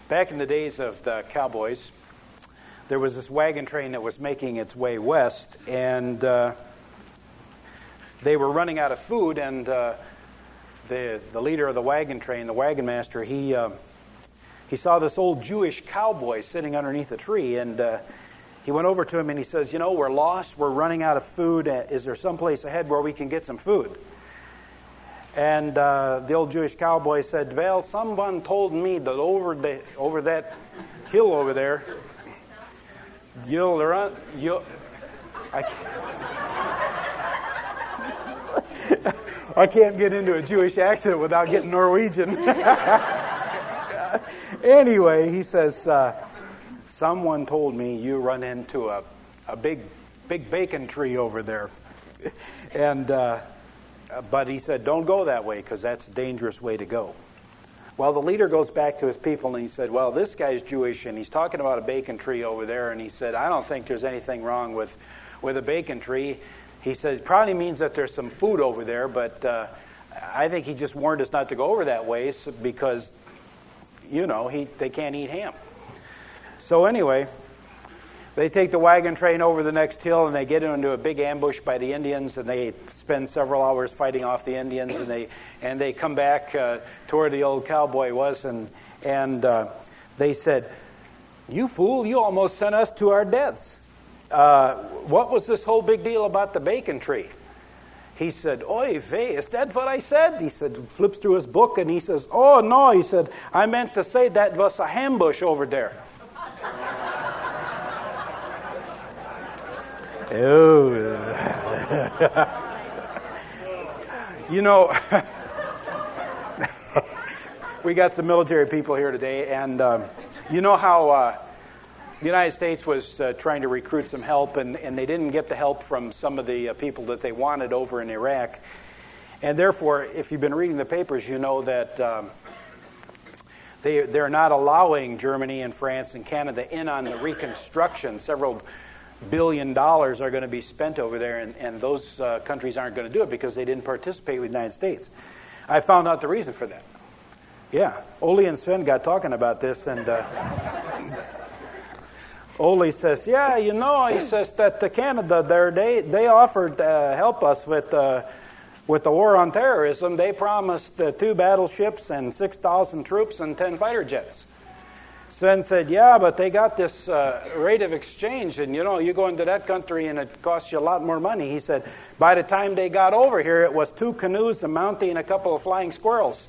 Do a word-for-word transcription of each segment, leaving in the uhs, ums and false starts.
Back in the days of the cowboys, there was this wagon train that was making its way west, and uh, they were running out of food, and uh, the the leader of the wagon train, the wagon master, he uh, he saw this old Jewish cowboy sitting underneath a tree, and uh, he went over to him and he says, you know, we're lost, we're running out of food. Is there someplace ahead where we can get some food? And uh, the old Jewish cowboy said, well, someone told me that over the over that hill over there, you'll run, you'll, I can't, I can't get into a Jewish accent without getting Norwegian. Anyway, he says, uh, someone told me you run into a, a big, big bacon tree over there. And, uh, but he said, don't go that way because that's a dangerous way to go. Well, the leader goes back to his people and he said, well, this guy's Jewish and he's talking about a bacon tree over there. And he said, I don't think there's anything wrong with, with a bacon tree. He says, it probably means that there's some food over there, but uh, I think he just warned us not to go over that way because, you know, he they can't eat ham. So anyway, they take the wagon train over the next hill and they get into a big ambush by the Indians, and they spend several hours fighting off the Indians, and they and they come back uh, to where the old cowboy was, and and uh, they said, "You fool! You almost sent us to our deaths. Uh, what was this whole big deal about the bacon tree?" He said, "Oy vey, is that what I said?" He said, flips through his book, and he says, "Oh no," he said, "I meant to say that was a ambush over there." Oh, you know, we got some military people here today, and um, you know how uh, the United States was uh, trying to recruit some help, and, and they didn't get the help from some of the uh, people that they wanted over in Iraq. And therefore, if you've been reading the papers, you know that um, they, they're not allowing Germany and France and Canada in on the reconstruction. Several billion dollars are going to be spent over there, and, and those uh, countries aren't going to do it because they didn't participate with the United States. I found out the reason for that. Yeah, Ole and Sven got talking about this, and uh, Ole says, yeah, you know, he says that the Canada there, they, they offered to uh, help us with, uh, with the war on terrorism. They promised uh, two battleships and six thousand troops and ten fighter jets. Sven said, yeah, but they got this uh, rate of exchange, and, you know, you go into that country and it costs you a lot more money. He said, by the time they got over here, it was two canoes, a mountie, and a couple of flying squirrels.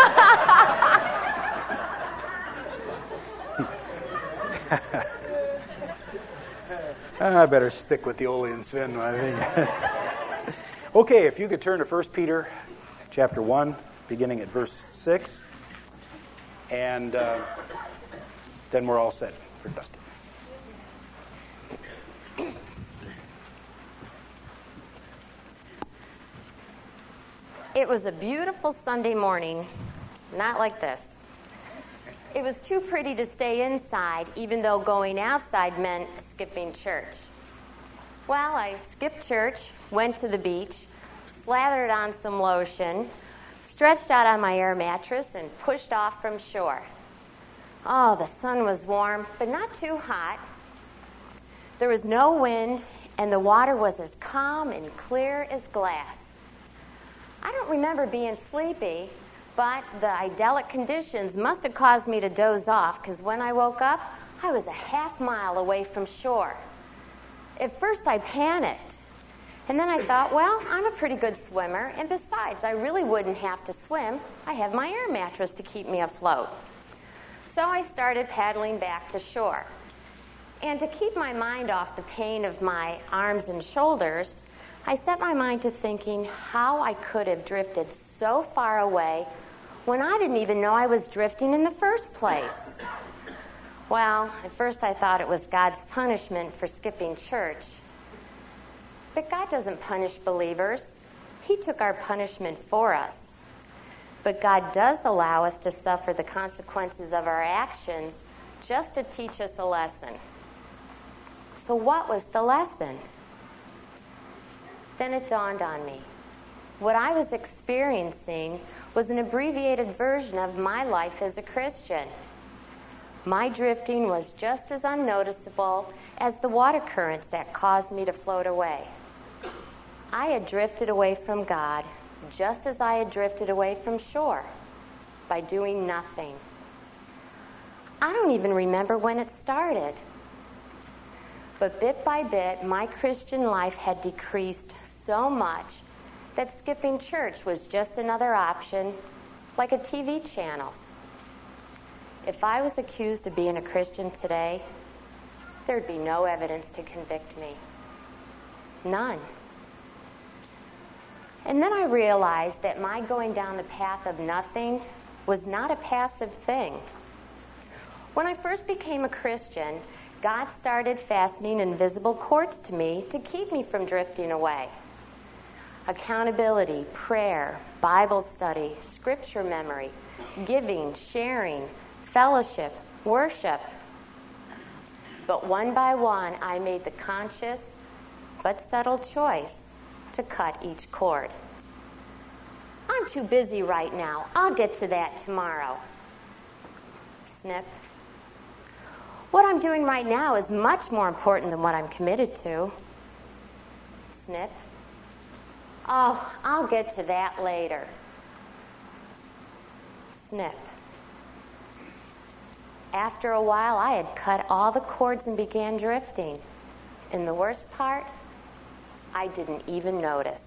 I better stick with the Ole and Sven, I think. Okay, if you could turn to First Peter chapter one, beginning at verse six, and uh, then we're all set for Dustin. It was a beautiful Sunday morning, not like this. It was too pretty to stay inside, even though going outside meant skipping church. Well, I skipped church, went to the beach, slathered on some lotion, stretched out on my air mattress, and pushed off from shore. Oh, the sun was warm, but not too hot. There was no wind, and the water was as calm and clear as glass. I don't remember being sleepy, but the idyllic conditions must have caused me to doze off, because when I woke up, I was a half mile away from shore. At first, I panicked, and then I thought, well, I'm a pretty good swimmer, and besides, I really wouldn't have to swim. I have my air mattress to keep me afloat. So I started paddling back to shore. And to keep my mind off the pain of my arms and shoulders, I set my mind to thinking how I could have drifted so far away when I didn't even know I was drifting in the first place. Well, at first I thought it was God's punishment for skipping church. But God doesn't punish believers. He took our punishment for us. But God does allow us to suffer the consequences of our actions just to teach us a lesson. So what was the lesson? Then it dawned on me. What I was experiencing was an abbreviated version of my life as a Christian. My drifting was just as unnoticeable as the water currents that caused me to float away. I had drifted away from God just as I had drifted away from shore by doing nothing. I don't even remember when it started. But bit by bit, my Christian life had decreased so much that skipping church was just another option, like a T V channel. If I was accused of being a Christian today, there'd be no evidence to convict me. None. And then I realized that my going down the path of nothing was not a passive thing. When I first became a Christian, God started fastening invisible cords to me to keep me from drifting away. Accountability, prayer, Bible study, scripture memory, giving, sharing, fellowship, worship. But one by one, I made the conscious but subtle choice to cut each cord. I'm too busy right now. I'll get to that tomorrow. Snip. What I'm doing right now is much more important than what I'm committed to. Snip. Oh, I'll get to that later. Snip. After a while, I had cut all the cords and began drifting. And the worst part, I didn't even notice.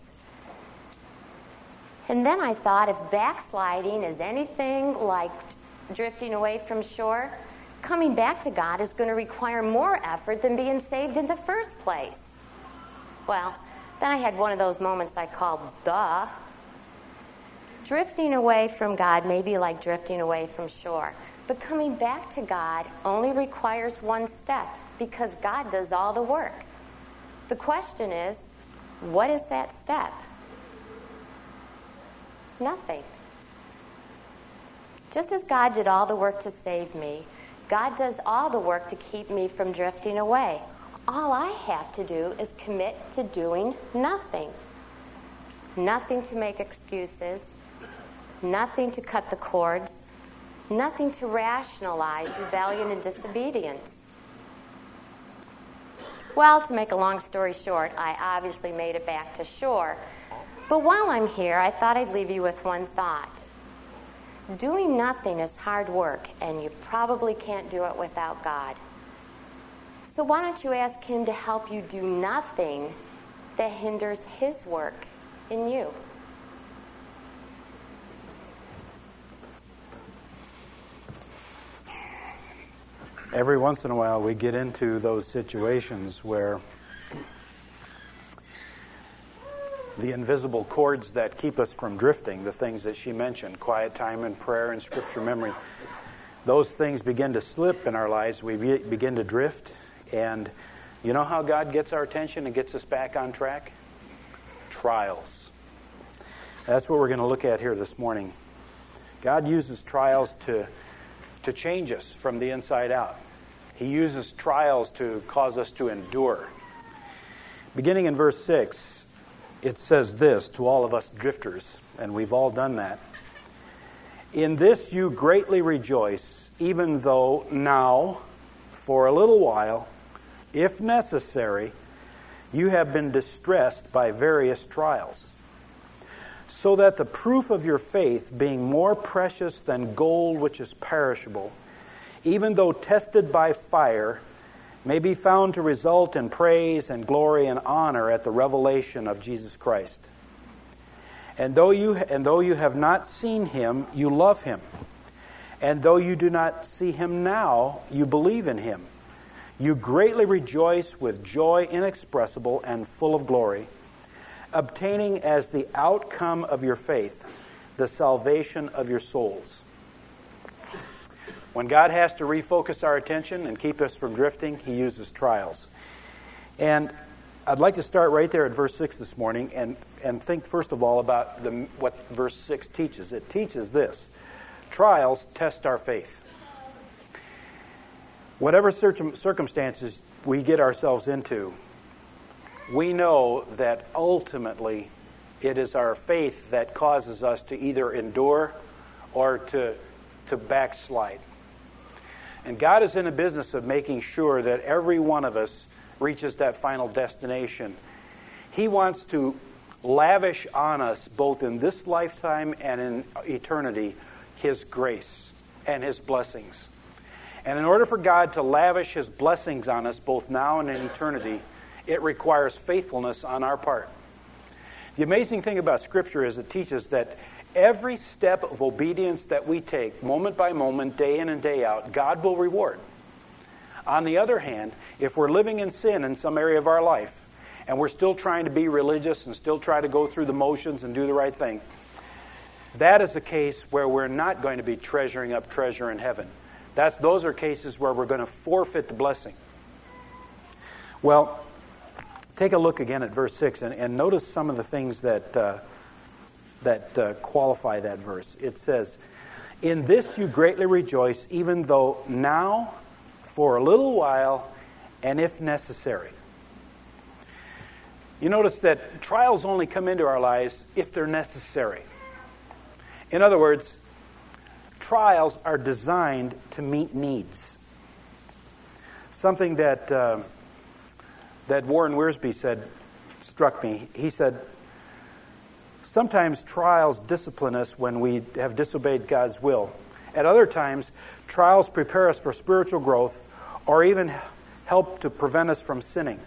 And then I thought, if backsliding is anything like drifting away from shore, coming back to God is going to require more effort than being saved in the first place. Well, then I had one of those moments I called duh. Drifting away from God may be like drifting away from shore, but coming back to God only requires one step because God does all the work. The question is, what is that step? Nothing. Just as God did all the work to save me, God does all the work to keep me from drifting away. All I have to do is commit to doing nothing. Nothing to make excuses, nothing to cut the cords, nothing to rationalize rebellion and disobedience. Well, to make a long story short, I obviously made it back to shore. But while I'm here, I thought I'd leave you with one thought. Doing nothing is hard work, and you probably can't do it without God. So why don't you ask Him to help you do nothing that hinders His work in you? Every once in a while we get into those situations where the invisible cords that keep us from drifting, the things that she mentioned, quiet time and prayer and scripture memory, those things begin to slip in our lives. We be, begin to drift. And you know how God gets our attention and gets us back on track? Trials. That's what we're going to look at here this morning. God uses trials to, to change us from the inside out. He uses trials to cause us to endure. Beginning in verse six, it says this to all of us drifters, and we've all done that. In this you greatly rejoice, even though now, for a little while, if necessary, you have been distressed by various trials, so that the proof of your faith, being more precious than gold which is perishable, even though tested by fire, may be found to result in praise and glory and honor at the revelation of Jesus Christ. And though you and though you have not seen Him, you love Him. And though you do not see Him now, you believe in Him. You greatly rejoice with joy inexpressible and full of glory, obtaining as the outcome of your faith the salvation of your souls. When God has to refocus our attention and keep us from drifting, He uses trials. And I'd like to start right there at verse six this morning and, and think first of all about the, what verse six teaches. It teaches this: trials test our faith. Whatever circumstances we get ourselves into, we know that ultimately it is our faith that causes us to either endure or to, to backslide. And God is in the business of making sure that every one of us reaches that final destination. He wants to lavish on us, both in this lifetime and in eternity, His grace and His blessings. And in order for God to lavish His blessings on us, both now and in eternity, it requires faithfulness on our part. The amazing thing about Scripture is it teaches that every step of obedience that we take, moment by moment, day in and day out, God will reward. On the other hand, if we're living in sin in some area of our life, and we're still trying to be religious and still try to go through the motions and do the right thing, that is a case where we're not going to be treasuring up treasure in heaven. That's, those are cases where we're going to forfeit the blessing. Well, take a look again at verse six and, and notice some of the things that, uh, that uh, qualify that verse. It says, "In this you greatly rejoice, even though now, for a little while, and if necessary." You notice that trials only come into our lives if they're necessary. In other words, trials are designed to meet needs. Something that uh, that Warren Wiersbe said struck me. He said, "Sometimes trials discipline us when we have disobeyed God's will. At other times, trials prepare us for spiritual growth or even help to prevent us from sinning."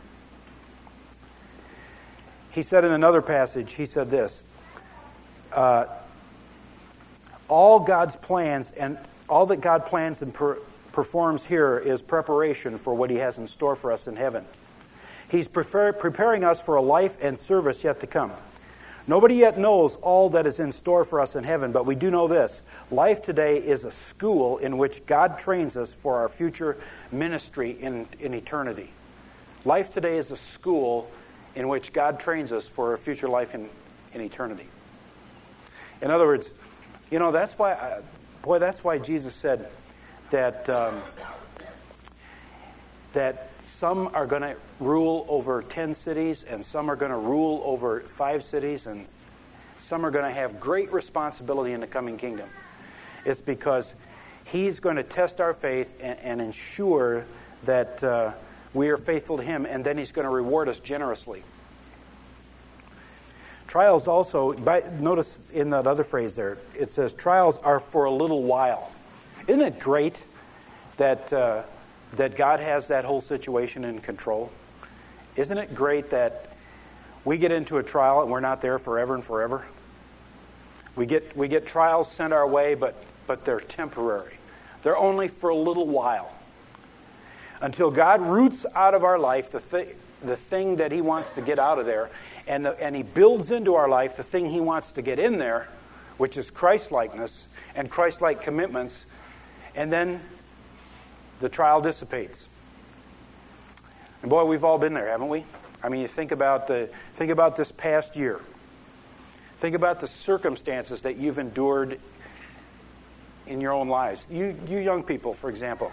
He said in another passage, he said this, uh, all God's plans and all that God plans and per- performs here is preparation for what He has in store for us in heaven. He's prefer- preparing us for a life and service yet to come. Nobody yet knows all that is in store for us in heaven, but we do know this. Life today is a school in which God trains us for our future ministry in, in eternity. Life today is a school in which God trains us for a future life in, in eternity. In other words, you know, that's why, uh, boy, that's why Jesus said that um, that some are going to rule over ten cities, and some are going to rule over five cities, and some are going to have great responsibility in the coming kingdom. It's because He's going to test our faith and, and ensure that uh, we are faithful to Him, and then He's going to reward us generously. Trials also, by, notice in that other phrase there, it says, trials are for a little while. Isn't it great that uh, that God has that whole situation in control? Isn't it great that we get into a trial and we're not there forever and forever? We get we get trials sent our way, but but they're temporary. They're only for a little while. Until God roots out of our life the thi- the thing that He wants to get out of there, and the, and He builds into our life the thing He wants to get in there, which is Christ-likeness and Christ-like commitments, and then the trial dissipates. And boy, we've all been there, haven't we? I mean, you think about the think about this past year. Think about the circumstances that you've endured in your own lives. You you young people, for example.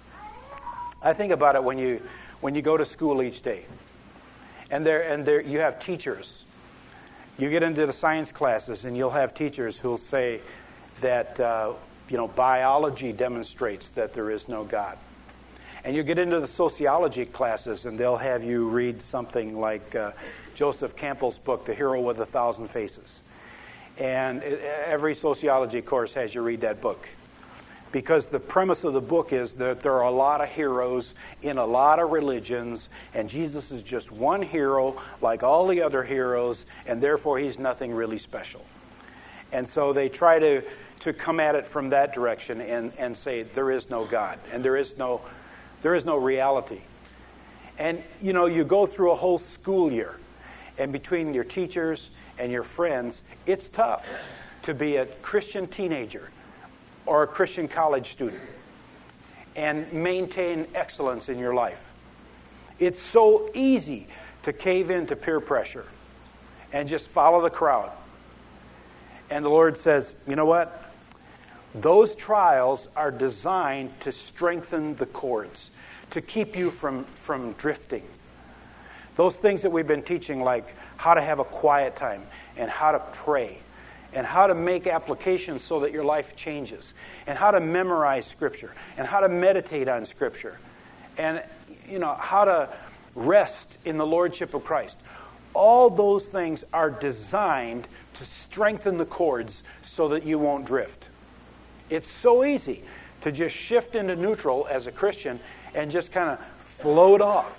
I think about it when you when you go to school each day, and there and there you have teachers. You get into the science classes, and you'll have teachers who'll say that uh, you know biology demonstrates that there is no God. And you get into the sociology classes, and they'll have you read something like uh, Joseph Campbell's book, The Hero with a Thousand Faces. And every sociology course has you read that book. Because the premise of the book is that there are a lot of heroes in a lot of religions, and Jesus is just one hero like all the other heroes, and therefore He's nothing really special. And so they try to, to come at it from that direction and, and say there is no God, and there is no there is no reality. And, you know, you go through a whole school year, and between your teachers and your friends, it's tough to be a Christian teenager or a Christian college student and maintain excellence in your life. It's so easy to cave into peer pressure and just follow the crowd. And the Lord says, you know what? Those trials are designed to strengthen the cords, to keep you from, from drifting. Those things that we've been teaching, like how to have a quiet time and how to pray and how to make applications so that your life changes, and how to memorize Scripture, and how to meditate on Scripture, and you know how to rest in the Lordship of Christ. All those things are designed to strengthen the cords so that you won't drift. It's so easy to just shift into neutral as a Christian and just kind of float off.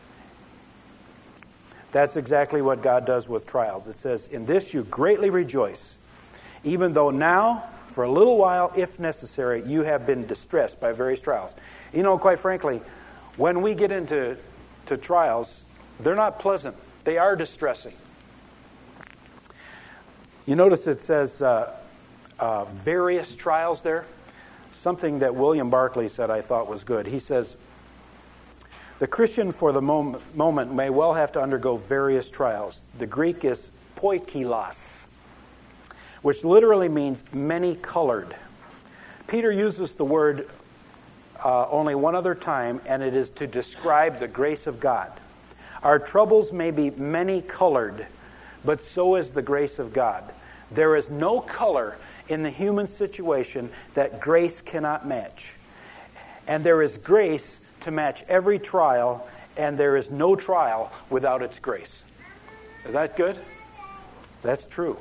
That's exactly what God does with trials. It says, "In this you greatly rejoice, even though now, for a little while, if necessary, you have been distressed by various trials." You know, quite frankly, when we get into to trials, they're not pleasant. They are distressing. You notice it says uh, uh, various trials there. Something that William Barclay said I thought was good. He says, "The Christian for the mom- moment may well have to undergo various trials." The Greek is poikilos, which literally means many-colored. Peter uses the word uh, only one other time, and it is to describe the grace of God. Our troubles may be many-colored, but so is the grace of God. There is no color in the human situation that grace cannot match. And there is grace to match every trial, and there is no trial without its grace. Is that good? That's true.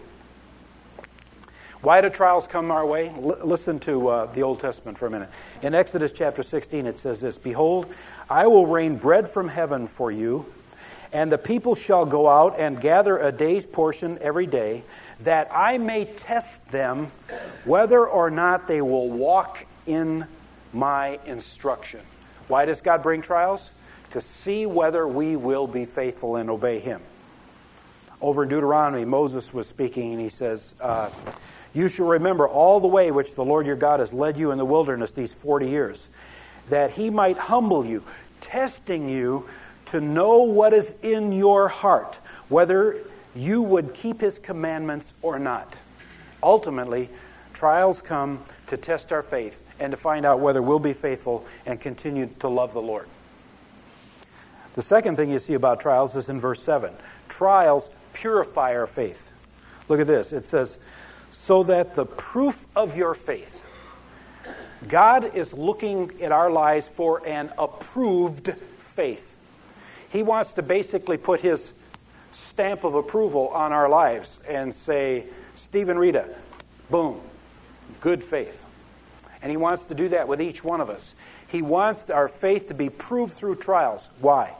Why do trials come our way? L- listen to uh, the Old Testament for a minute. In Exodus chapter sixteen, it says this, "Behold, I will rain bread from heaven for you, and the people shall go out and gather a day's portion every day, that I may test them whether or not they will walk in my instruction." Why does God bring trials? To see whether we will be faithful and obey Him. Over in Deuteronomy, Moses was speaking, and he says, uh, "You shall remember all the way which the Lord your God has led you in the wilderness these forty years, that He might humble you, testing you to know what is in your heart, whether you would keep His commandments or not." Ultimately, trials come to test our faith and to find out whether we'll be faithful and continue to love the Lord. The second thing you see about trials is in verse seven. Trials purify our faith. Look at this. It says, "So that the proof of your faith." God is looking at our lives for an approved faith. He wants to basically put His stamp of approval on our lives and say, "Stephen, Rita, boom, good faith." And He wants to do that with each one of us. He wants our faith to be proved through trials. Why?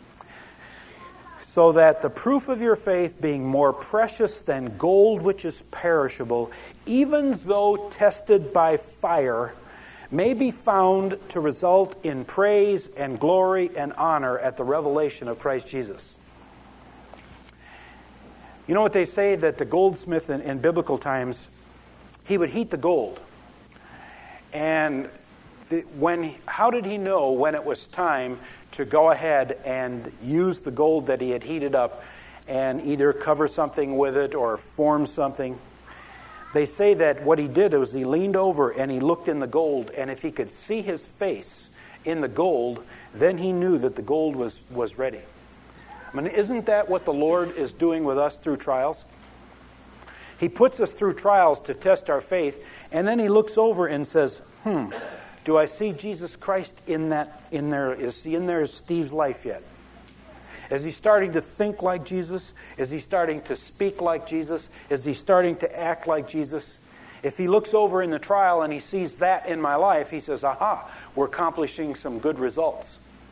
"So that the proof of your faith, being more precious than gold which is perishable, even though tested by fire, may be found to result in praise and glory and honor at the revelation of Christ Jesus." You know what they say, that the goldsmith in, in biblical times, he would heat the gold. And the, when how did he know when it was time to go ahead and use the gold that he had heated up and either cover something with it or form something? They say that what he did was he leaned over and he looked in the gold, and if he could see his face in the gold, then he knew that the gold was, was ready. I mean, isn't that what the Lord is doing with us through trials? He puts us through trials to test our faith, and then He looks over and says, hmm, do I see Jesus Christ in that, in there? Is He in there as Steve's life yet? Is he starting to think like Jesus? Is he starting to speak like Jesus? Is he starting to act like Jesus? If he looks over in the trial and he sees that in my life, he says, aha, we're accomplishing some good results.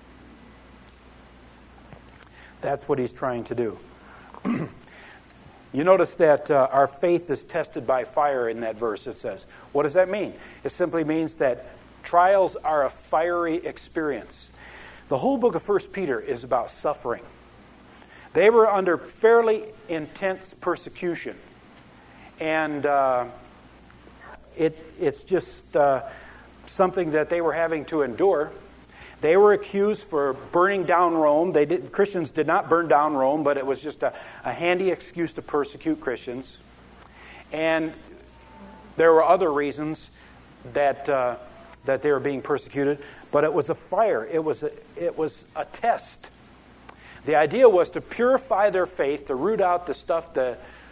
That's what He's trying to do. You notice that uh, our faith is tested by fire in that verse, it says. What does that mean? It simply means that trials are a fiery experience. The whole book of First Peter is about suffering. They were under fairly intense persecution. And uh, it, it's just uh, something that they were having to endure. They were accused for burning down Rome. They did, Christians did not burn down Rome, but it was just a, a handy excuse to persecute Christians. And there were other reasons that uh, that they were being persecuted, but it was a fire. It was a, it was a test. The idea was to purify their faith, to root out the stuff that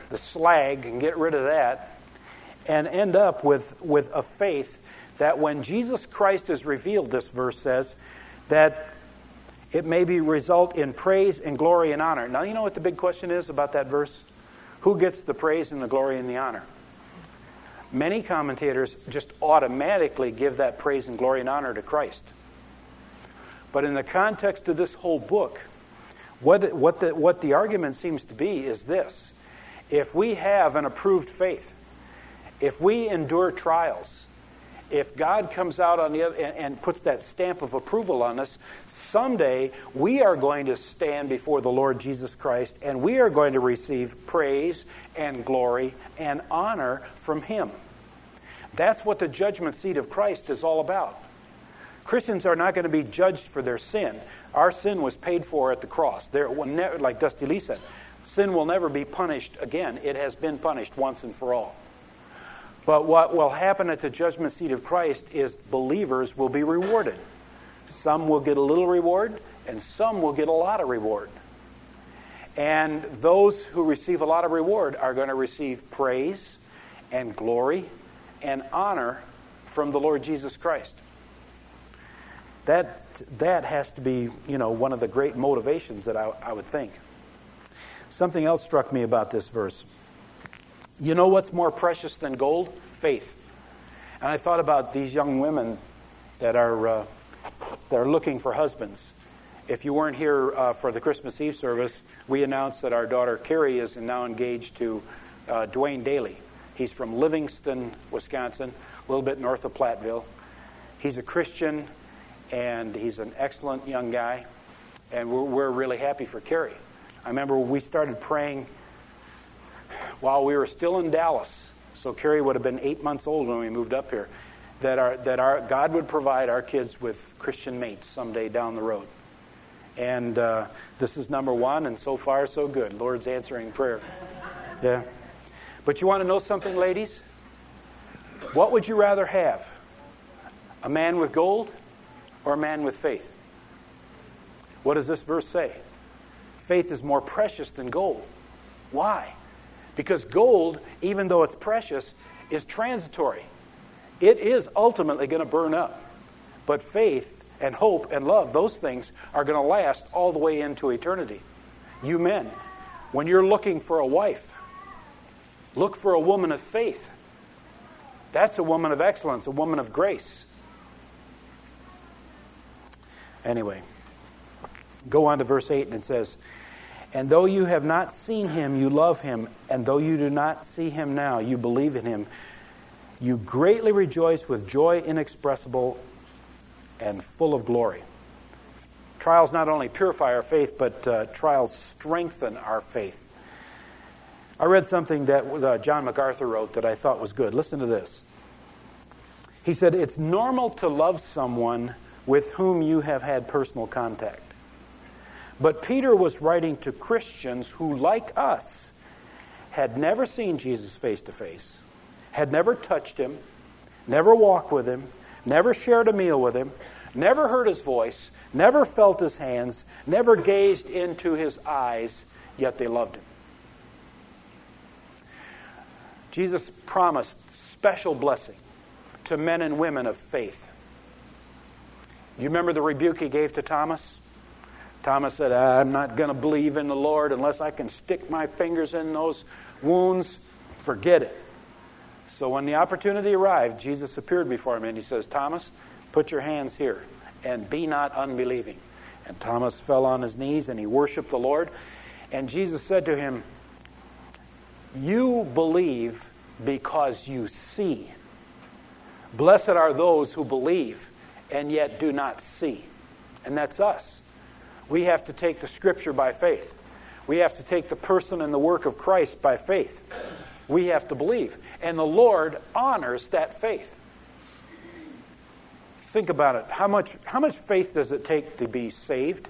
the slag and get rid of that, and end up with, with a faith that when Jesus Christ is revealed, this verse says, that it may be result in praise and glory and honor. Now, you know what the big question is about that verse? Who gets the praise and the glory and the honor? Many commentators just automatically give that praise and glory and honor to Christ. But in the context of this whole book, what, what, the, what the argument seems to be is this. If we have an approved faith, if we endure trials, if God comes out on the other and, and puts that stamp of approval on us, someday we are going to stand before the Lord Jesus Christ and we are going to receive praise and glory and honor from Him. That's what the judgment seat of Christ is all about. Christians are not going to be judged for their sin. Our sin was paid for at the cross. There, like Dusty Lee said, sin will never be punished again. It has been punished once and for all. But what will happen at the judgment seat of Christ is believers will be rewarded. Some will get a little reward, and some will get a lot of reward. And those who receive a lot of reward are going to receive praise and glory and honor from the Lord Jesus Christ. That that has to be, you know, one of the great motivations that I, I would think. Something else struck me about this verse. You know what's more precious than gold? Faith. And I thought about these young women that are uh, that are looking for husbands. If you weren't here uh, for the Christmas Eve service, we announced that our daughter Carrie is now engaged to uh, Dwayne Daly. He's from Livingston, Wisconsin, a little bit north of Platteville. He's a Christian, and he's an excellent young guy, and we're, we're really happy for Carrie. I remember we started praying while we were still in Dallas, so Carrie would have been eight months old when we moved up here, that our that our God would provide our kids with Christian mates someday down the road. And uh, this is number one, and so far so good. Lord's answering prayer. Yeah. But you want to know something, ladies? What would you rather have? A man with gold or a man with faith? What does this verse say? Faith is more precious than gold. Why? Because gold, even though it's precious, is transitory. It is ultimately going to burn up. But faith and hope and love, those things are going to last all the way into eternity. You men, when you're looking for a wife, look for a woman of faith. That's a woman of excellence, a woman of grace. Anyway, go on to verse eight, and it says, and though you have not seen him, you love him. And though you do not see him now, you believe in him. You greatly rejoice with joy inexpressible and full of glory. Trials not only purify our faith, but uh, trials strengthen our faith. I read something that uh, John MacArthur wrote that I thought was good. Listen to this. He said, it's normal to love someone with whom you have had personal contact. But Peter was writing to Christians who, like us, had never seen Jesus face to face, had never touched him, never walked with him, never shared a meal with him, never heard his voice, never felt his hands, never gazed into his eyes, yet they loved him. Jesus promised special blessing to men and women of faith. You remember the rebuke he gave to Thomas? Thomas said, I'm not going to believe in the Lord unless I can stick my fingers in those wounds. Forget it. So when the opportunity arrived, Jesus appeared before him and he says, Thomas, put your hands here and be not unbelieving. And Thomas fell on his knees and he worshiped the Lord. And Jesus said to him, you believe because you see. Blessed are those who believe and yet do not see. And that's us. We have to take the Scripture by faith. We have to take the person and the work of Christ by faith. We have to believe. And the Lord honors that faith. Think about it. How much, how much faith does it take to be saved?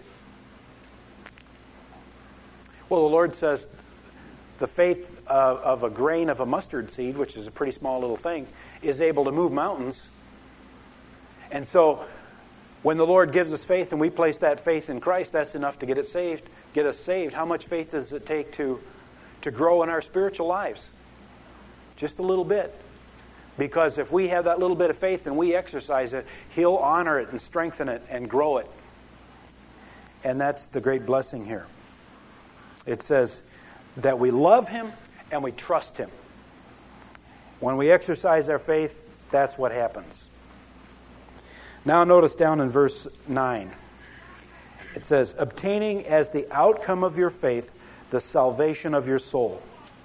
Well, the Lord says the faith of, of a grain of a mustard seed, which is a pretty small little thing, is able to move mountains. And so when the Lord gives us faith and we place that faith in Christ, that's enough to get it saved, get us saved. How much faith does it take to to grow in our spiritual lives. Just a little bit. Because if we have that little bit of faith and we exercise it, He'll honor it and strengthen it and grow it. And that's the great blessing here. It says that we love Him and we trust Him. When we exercise our faith, that's what happens. Now notice down in verse nine. It says, obtaining as the outcome of your faith the salvation of your soul.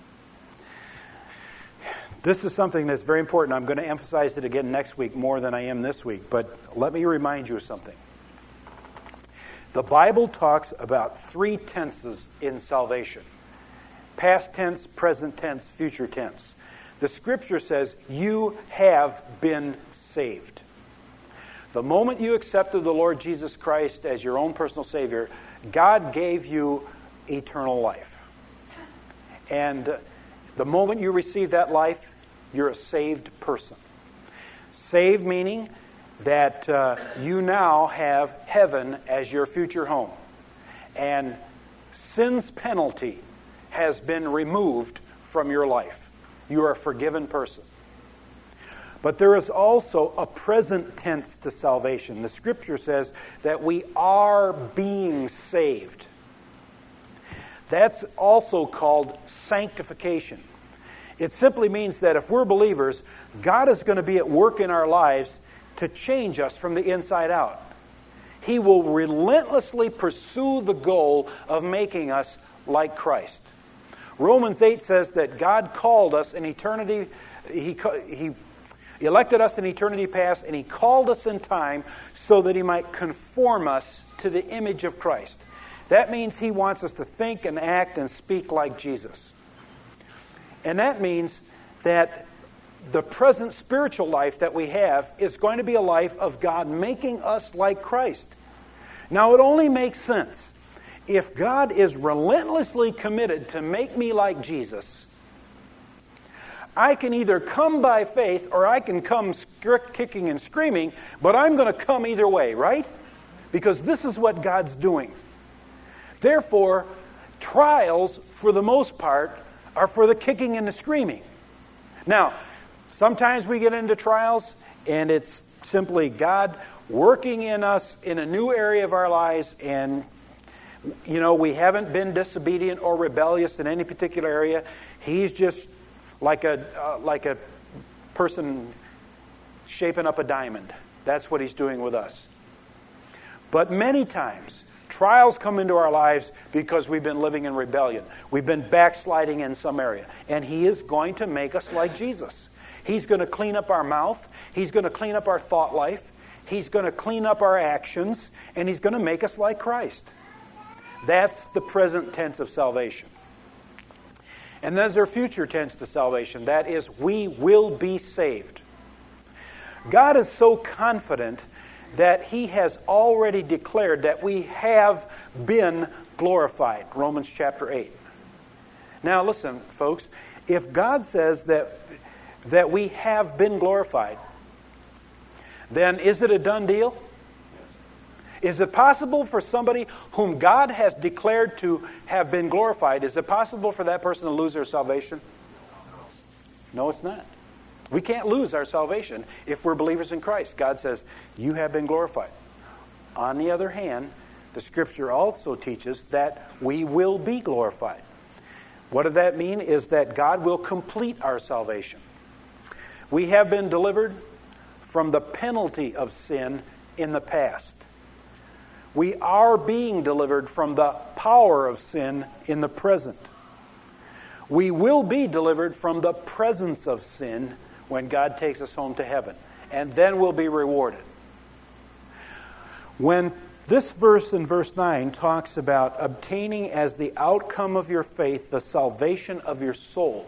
This is something that's very important. I'm going to emphasize it again next week more than I am this week. But let me remind you of something. The Bible talks about three tenses in salvation. Past tense, present tense, future tense. The Scripture says you have been saved. The moment you accepted the Lord Jesus Christ as your own personal Savior, God gave you eternal life. And the moment you receive that life, you're a saved person. Saved meaning that uh, you now have heaven as your future home. And sin's penalty has been removed from your life. You are a forgiven person. But there is also a present tense to salvation. The Scripture says that we are being saved. That's also called sanctification. It simply means that if we're believers, God is going to be at work in our lives to change us from the inside out. He will relentlessly pursue the goal of making us like Christ. Romans eight says that God called us in eternity, He, he elected us in eternity past, and He called us in time so that He might conform us to the image of Christ. That means He wants us to think and act and speak like Jesus. And that means that the present spiritual life that we have is going to be a life of God making us like Christ. Now, it only makes sense if God is relentlessly committed to make me like Jesus. I can either come by faith or I can come kicking and screaming, but I'm going to come either way, right? Because this is what God's doing. Therefore, trials, for the most part, are for the kicking and the screaming. Now, sometimes we get into trials, and it's simply God working in us in a new area of our lives, and, you know, we haven't been disobedient or rebellious in any particular area. He's just like a uh, like a person shaping up a diamond. That's what He's doing with us. But many times, trials come into our lives because we've been living in rebellion. We've been backsliding in some area. And He is going to make us like Jesus. He's going to clean up our mouth. He's going to clean up our thought life. He's going to clean up our actions. And He's going to make us like Christ. That's the present tense of salvation. And there's our future tense to salvation. That is, we will be saved. God is so confident that He has already declared that we have been glorified. Romans chapter eight. Now listen, folks. If God says that, that we have been glorified, then is it a done deal? Is it possible for somebody whom God has declared to have been glorified, is it possible for that person to lose their salvation? No, it's not. We can't lose our salvation if we're believers in Christ. God says, you have been glorified. On the other hand, the Scripture also teaches that we will be glorified. What does that mean? Is that God will complete our salvation. We have been delivered from the penalty of sin in the past. We are being delivered from the power of sin in the present. We will be delivered from the presence of sin when God takes us home to heaven. And then we'll be rewarded. When this verse in verse nine talks about obtaining as the outcome of your faith the salvation of your soul,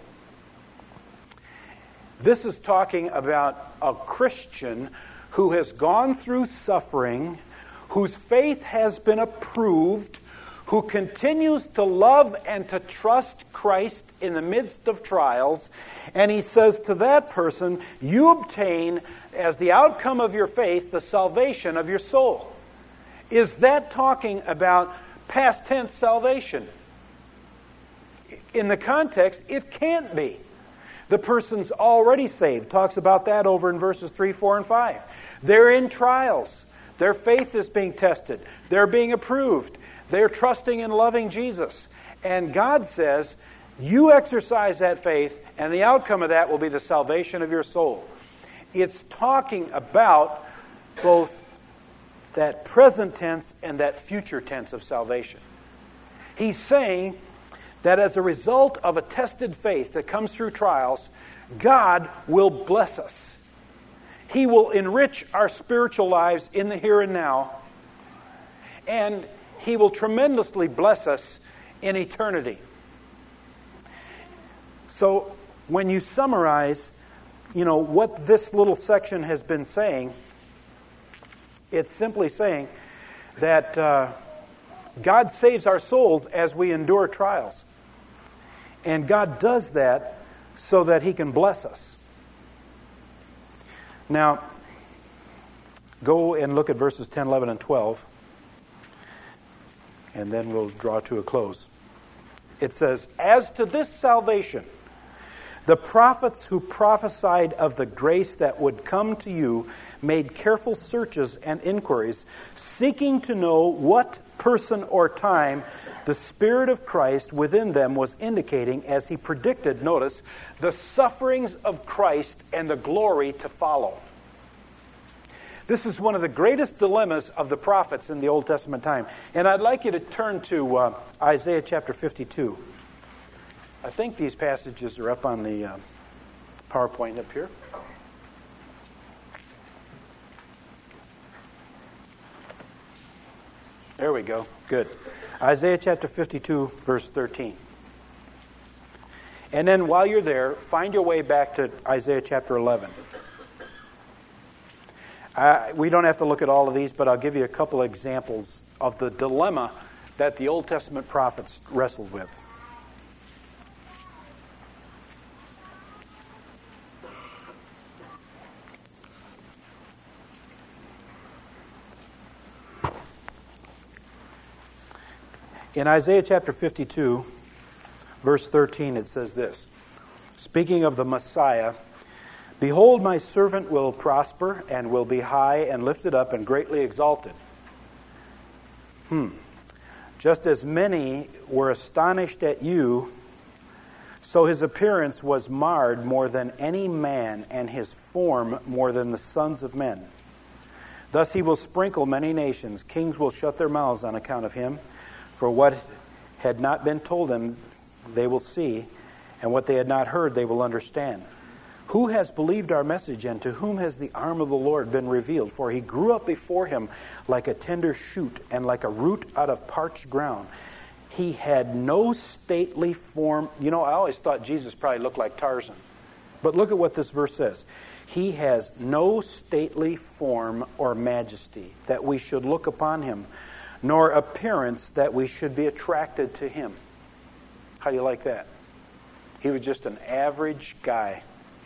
this is talking about a Christian who has gone through suffering, whose faith has been approved, who continues to love and to trust Christ in the midst of trials. And he says to that person, you obtain as the outcome of your faith the salvation of your soul. Is that talking about past tense salvation? in the context, it can't be. The person's already saved. Talks about that over in verses three, four, and five. They're in trials. Their faith is being tested. They're being approved. They're trusting and loving Jesus. And God says, you exercise that faith, and the outcome of that will be the salvation of your soul. It's talking about both that present tense and that future tense of salvation. He's saying that as a result of a tested faith that comes through trials, God will bless us. He will enrich our spiritual lives in the here and now, and He will tremendously bless us in eternity. So when you summarize, you know, what this little section has been saying, it's simply saying that uh, God saves our souls as we endure trials. And God does that so that He can bless us. Now, go and look at verses ten, eleven, and twelve. And then we'll draw to a close. It says, as to this salvation, the prophets who prophesied of the grace that would come to you made careful searches and inquiries, seeking to know what person or time the Spirit of Christ within them was indicating as He predicted, notice, the sufferings of Christ and the glory to follow. This is one of the greatest dilemmas of the prophets in the Old Testament time. And I'd like you to turn to uh, Isaiah chapter fifty-two. I think these passages are up on the uh, PowerPoint up here. There we go. Good. Isaiah chapter fifty-two, verse thirteen. And then while you're there, find your way back to Isaiah chapter eleven. Uh, we don't have to look at all of these, but I'll give you a couple of examples of the dilemma that the Old Testament prophets wrestled with. In Isaiah chapter fifty-two, verse thirteen, it says this, speaking of the Messiah, behold, my servant will prosper and will be high and lifted up and greatly exalted. Hmm. Just as many were astonished at you, so his appearance was marred more than any man, and his form more than the sons of men. Thus he will sprinkle many nations. Kings will shut their mouths on account of him. For what had not been told them, they will see, and what they had not heard, they will understand. Who has believed our message, and to whom has the arm of the Lord been revealed? For he grew up before him like a tender shoot, and like a root out of parched ground. He had no stately form. You know, I always thought Jesus probably looked like Tarzan. But look at what this verse says. He has no stately form or majesty that we should look upon him, nor appearance that we should be attracted to him. How do you like that? He was just an average guy.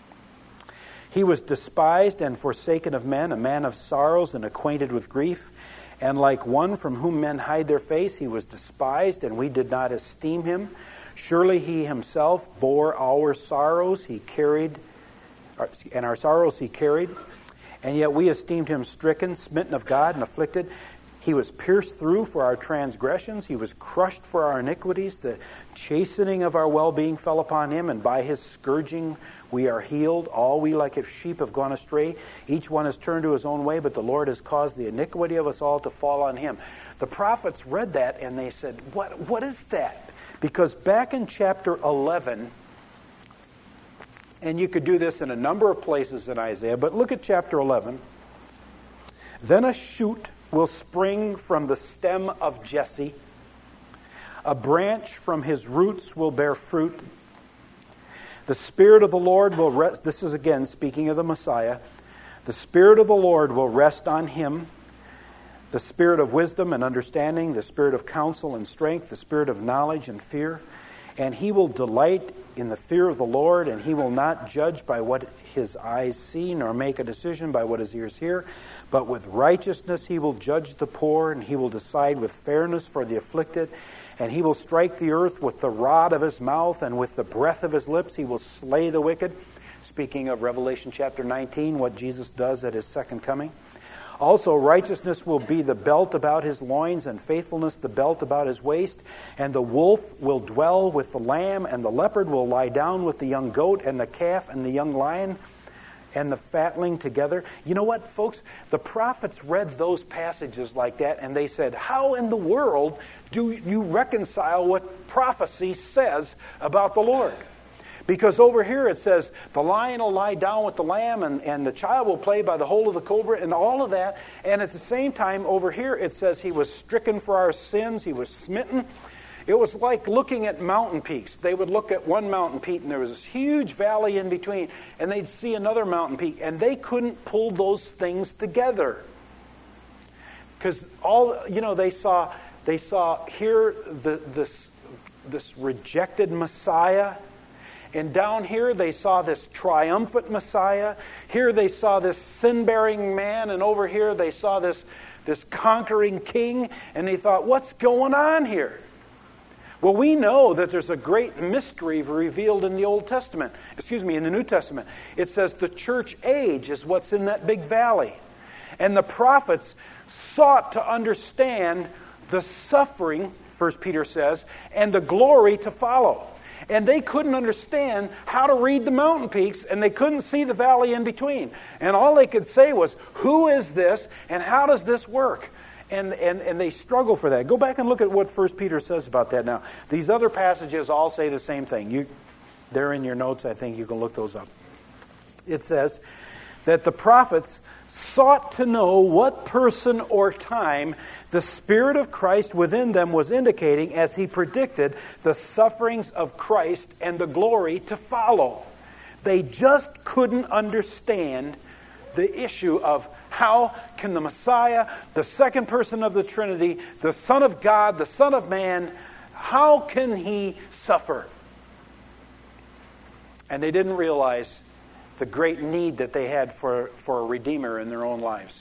He was despised and forsaken of men, a man of sorrows and acquainted with grief. And like one from whom men hide their face, he was despised, and we did not esteem him. Surely he himself bore our sorrows, he carried, and our sorrows he carried. And yet we esteemed him stricken, smitten of God, and afflicted. He was pierced through for our transgressions. He was crushed for our iniquities. The chastening of our well-being fell upon him, and by his scourging we are healed. All we like as sheep have gone astray. Each one has turned to his own way, but the Lord has caused the iniquity of us all to fall on him. The prophets read that, and they said, what, what is that? Because back in chapter eleven, and you could do this in a number of places in Isaiah, but look at chapter eleven. Then a shoot will spring from the stem of Jesse. A branch from his roots will bear fruit. The Spirit of the Lord will rest. This is again speaking of the Messiah. The Spirit of the Lord will rest on him. The Spirit of wisdom and understanding, the Spirit of counsel and strength, the Spirit of knowledge and fear. And he will delight in the fear of the Lord, and he will not judge by what his eyes see, nor make a decision by what his ears hear. But with righteousness he will judge the poor, and he will decide with fairness for the afflicted. And he will strike the earth with the rod of his mouth, and with the breath of his lips he will slay the wicked. Speaking of Revelation chapter nineteen, what Jesus does at his second coming. Also, righteousness will be the belt about his loins, and faithfulness the belt about his waist. And the wolf will dwell with the lamb, and the leopard will lie down with the young goat, and the calf and the young lion, and the fatling together. You know what, folks? The prophets read those passages like that, and they said, how in the world do you reconcile what prophecy says about the Lord? Because over here it says, the lion will lie down with the lamb, and, and the child will play by the hole of the cobra, and all of that. And at the same time, over here it says he was stricken for our sins, he was smitten. It was like looking at mountain peaks. They would look at one mountain peak, and there was this huge valley in between, and they'd see another mountain peak, and they couldn't pull those things together. Because all, you know, they saw, they saw here the, this, this rejected Messiah. And down here they saw this triumphant Messiah. Here they saw this sin-bearing man. And over here they saw this, this conquering king. And they thought, what's going on here? Well, we know that there's a great mystery revealed in the Old Testament. Excuse me, in the New Testament. It says the church age is what's in that big valley. And the prophets sought to understand the suffering, First Peter says, and the glory to follow. And they couldn't understand how to read the mountain peaks, and they couldn't see the valley in between. And all they could say was, who is this, and how does this work? And, and, and they struggle for that. Go back and look at what First Peter says about that now. These other passages all say the same thing. You, they're in your notes. I think you can look those up. It says that the prophets sought to know what person or time the Spirit of Christ within them was indicating as he predicted the sufferings of Christ and the glory to follow. They just couldn't understand the issue of how can the Messiah, the second person of the Trinity, the Son of God, the Son of Man, how can he suffer? And they didn't realize the great need that they had for, for a Redeemer in their own lives.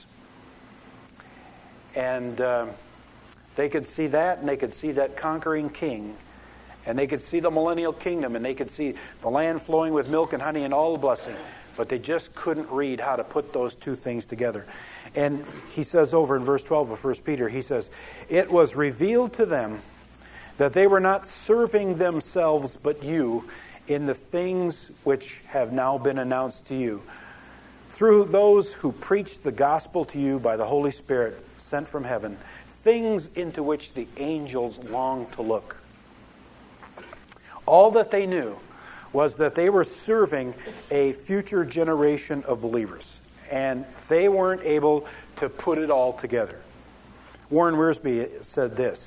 And uh, they could see that, and they could see that conquering king, and they could see the millennial kingdom, and they could see the land flowing with milk and honey and all the blessing. But they just couldn't read how to put those two things together. And he says over in verse twelve of First Peter, he says, it was revealed to them that they were not serving themselves but you in the things which have now been announced to you, through those who preach the gospel to you by the Holy Spirit sent from heaven, things into which the angels long to look. All that they knew was that they were serving a future generation of believers, and they weren't able to put it all together. Warren Wiersbe said this,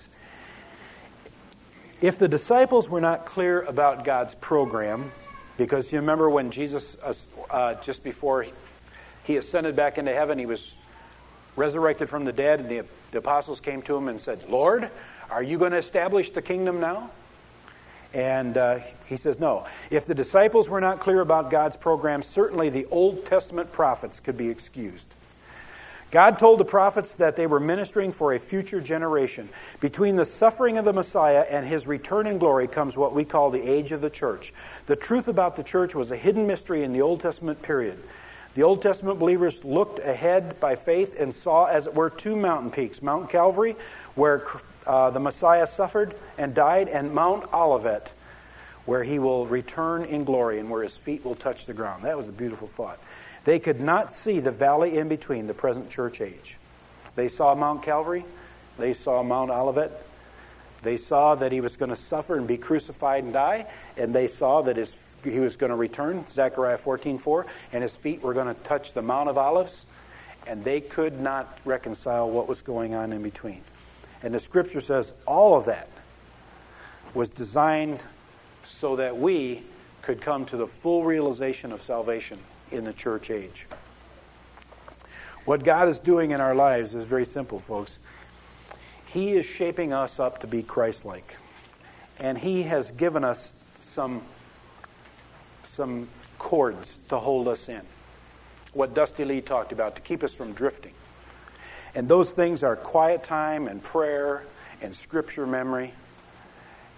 if the disciples were not clear about God's program, because you remember when Jesus, uh, just before he ascended back into heaven, he was resurrected from the dead, and the, the apostles came to him and said, Lord, are you going to establish the kingdom now? And uh, he says, no. If the disciples were not clear about God's program, certainly the Old Testament prophets could be excused. God told the prophets that they were ministering for a future generation. Between the suffering of the Messiah and his return in glory comes what we call the age of the church. The truth about the church was a hidden mystery in the Old Testament period. The Old Testament believers looked ahead by faith and saw, as it were, two mountain peaks. Mount Calvary, where uh, the Messiah suffered and died, and Mount Olivet, where he will return in glory and where his feet will touch the ground. That was a beautiful thought. They could not see the valley in between, the present church age. They saw Mount Calvary. They saw Mount Olivet. They saw that he was going to suffer and be crucified and die. And they saw that his, he was going to return, Zechariah fourteen four, and his feet were going to touch the Mount of Olives. And they could not reconcile what was going on in between. And the Scripture says all of that was designed so that we could come to the full realization of salvation in the church age. What God is doing in our lives is very simple, folks. He is shaping us up to be Christ-like. And He has given us some, some cords to hold us in. What Dusty Lee talked about, to keep us from drifting. And those things are quiet time and prayer and scripture memory.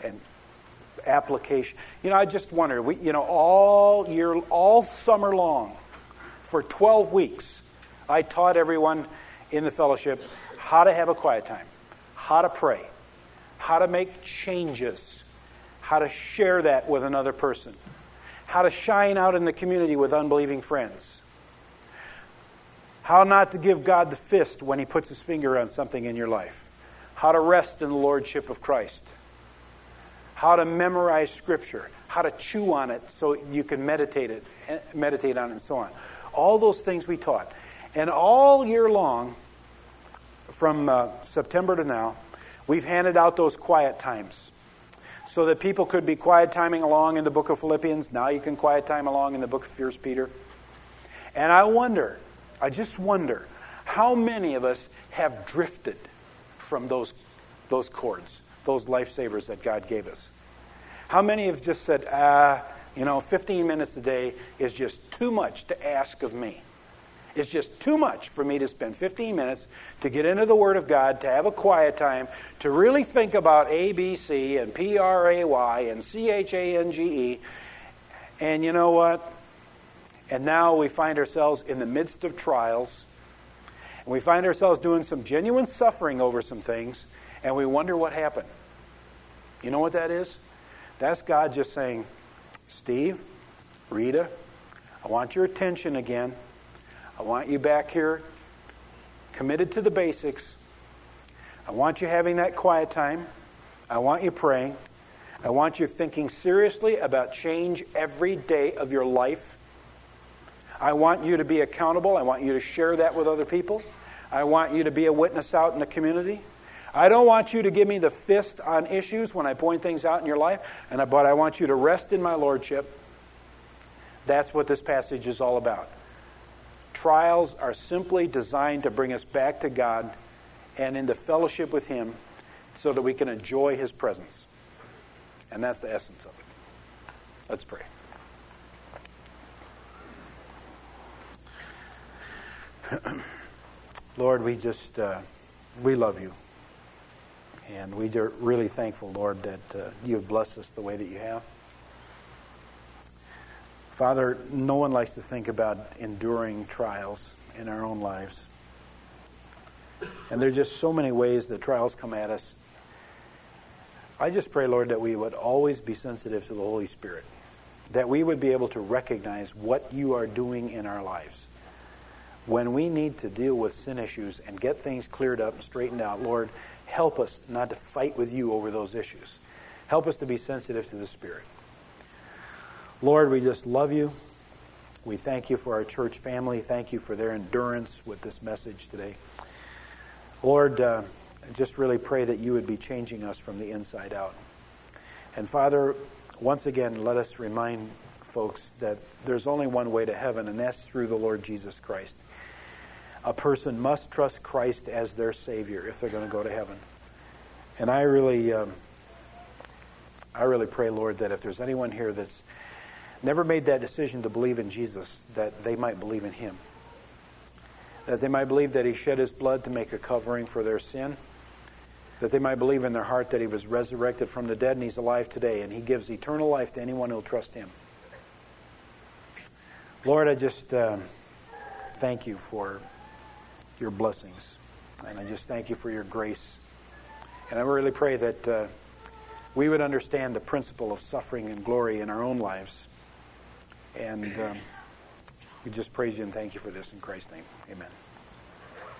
and application. You know, I just wonder, we, you know, all year, all summer long, for twelve weeks, I taught everyone in the fellowship how to have a quiet time, how to pray, how to make changes, how to share that with another person, how to shine out in the community with unbelieving friends, how not to give God the fist when He puts His finger on something in your life, how to rest in the Lordship of Christ, how to memorize Scripture, how to chew on it so you can meditate it, meditate on it, and so on. All those things we taught. And all year long, from uh, September to now, we've handed out those quiet times so that people could be quiet timing along in the book of Philippians. Now you can quiet time along in the book of First Peter. And I wonder, I just wonder, how many of us have drifted from those those chords, those lifesavers that God gave us? How many have just said, ah, you know, fifteen minutes a day is just too much to ask of me. It's just too much for me to spend fifteen minutes to get into the Word of God, to have a quiet time, to really think about A B C and P R A Y and C H A N G E. And you know what? And now we find ourselves in the midst of trials. And we find ourselves doing some genuine suffering over some things. And we wonder what happened. You know what that is? That's God just saying, Steve, Rita, I want your attention again. I want you back here, committed to the basics. I want you having that quiet time. I want you praying. I want you thinking seriously about change every day of your life. I want you to be accountable. I want you to share that with other people. I want you to be a witness out in the community. I don't want you to give me the fist on issues when I point things out in your life, and I, but I want you to rest in my Lordship. That's what this passage is all about. Trials are simply designed to bring us back to God and into fellowship with Him so that we can enjoy His presence. And that's the essence of it. Let's pray. Lord, we just, uh, we love You. And we are really thankful, Lord, that uh, You have blessed us the way that You have. Father, no one likes to think about enduring trials in our own lives. And there are just so many ways that trials come at us. I just pray, Lord, that we would always be sensitive to the Holy Spirit. That we would be able to recognize what You are doing in our lives. When we need to deal with sin issues and get things cleared up and straightened out, Lord, help us not to fight with You over those issues. Help us to be sensitive to the Spirit. Lord, we just love You. We thank You for our church family. Thank You for their endurance with this message today. Lord, uh, I just really pray that You would be changing us from the inside out. And Father, once again, let us remind folks that there's only one way to heaven, and that's through the Lord Jesus Christ. A person must trust Christ as their Savior if they're going to go to heaven. And I really, um, I really pray, Lord, that if there's anyone here that's never made that decision to believe in Jesus, that they might believe in Him. That they might believe that He shed His blood to make a covering for their sin. That they might believe in their heart that He was resurrected from the dead and He's alive today, and He gives eternal life to anyone who will trust Him. Lord, I just uh, thank You for Your blessings. And I just thank You for Your grace. And I really pray that uh, we would understand the principle of suffering and glory in our own lives. And um, we just praise You and thank You for this in Christ's name. Amen.